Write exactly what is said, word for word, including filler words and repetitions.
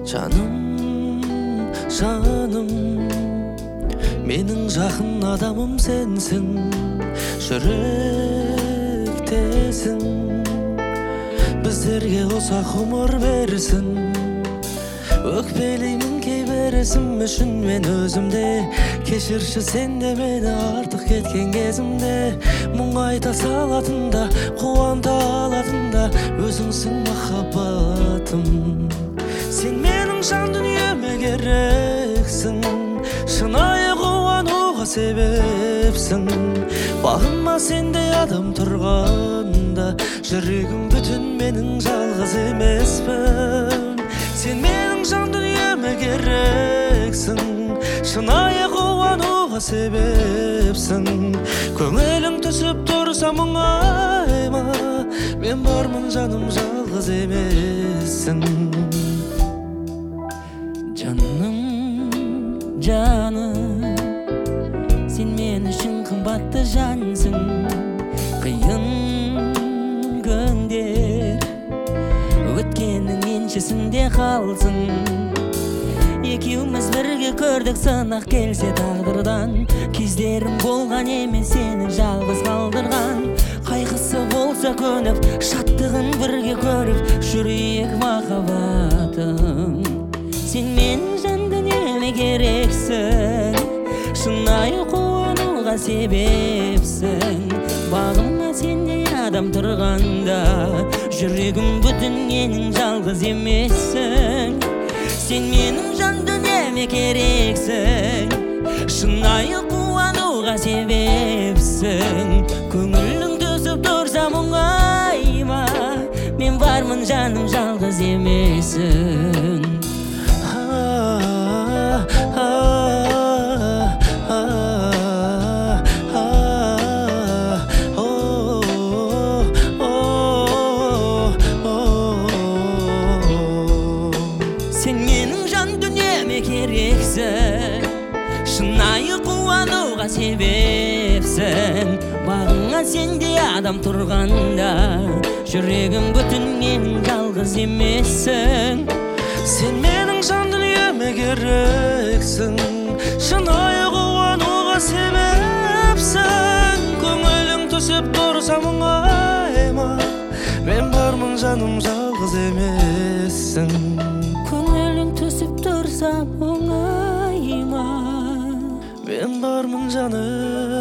Жаным, жаным, менің жақын адамым сенсің, жүректесің, біздерге ұзақ ғұмыр берсін. Өкпелеймін кейбір ісім үшін мен өзімде, кешірші сен де мені артық кеткен кезімде. Мұң айта салатында, қуанта алатында өзіңсің махаббатым. Сен менің жан дүниеме керексің, шынайы қуануға себепсің. Бағыма сендей адам тұрғанда, жүрегім бүтін, менің жалғыз емеспін. Сен менің жан дүниеме керексің, шынайы қуануға себепсің. Көңілің түсіп тұрса мұңайма, мен бармын жаным, жалғыз емессің. Жаным, жаным, сен мен үшін қымбатты жансың. Қиын күндер өткеннің еншісінде қалсың. Екеуміз бірге көрдік сынақ келсе тағдырдан. Кездерім болған емес сені жалғыз қалдырған. Қайғысы болса көніп, шаттығын бірге көріп жүрейік махаббатым. Сен мен жан дүниеме керексің, шынайы қуануға себепсің. Бағыма сендей адам тұрғанда, жүрегім бүтін, менің жалғыз емессің. Сен менің жан дүниеме керексің, шынайы қуануға себепсің. Көңілің түсіп тұрса мұңайма, мен бармын жаным, жалғыз емессің. Сен менің жан дүниеме керексің, шынайы қуануға себепсің. Бағыңа сендей адам тұрғанда, жүрегім бүтін, менің жалғыз емессің. Сен менің жан дүниеме керексің, шынайы қуануға себепсің. Көңілің түсіп тұрса мұңайма, мен бармын жаным, жалғыз емессің. Көңілің түсіп тұрса мұңайма, мен бармын жаным.